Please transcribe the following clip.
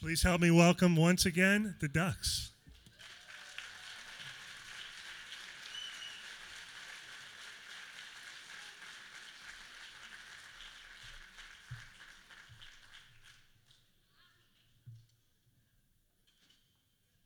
Please help me welcome once again the Ducks.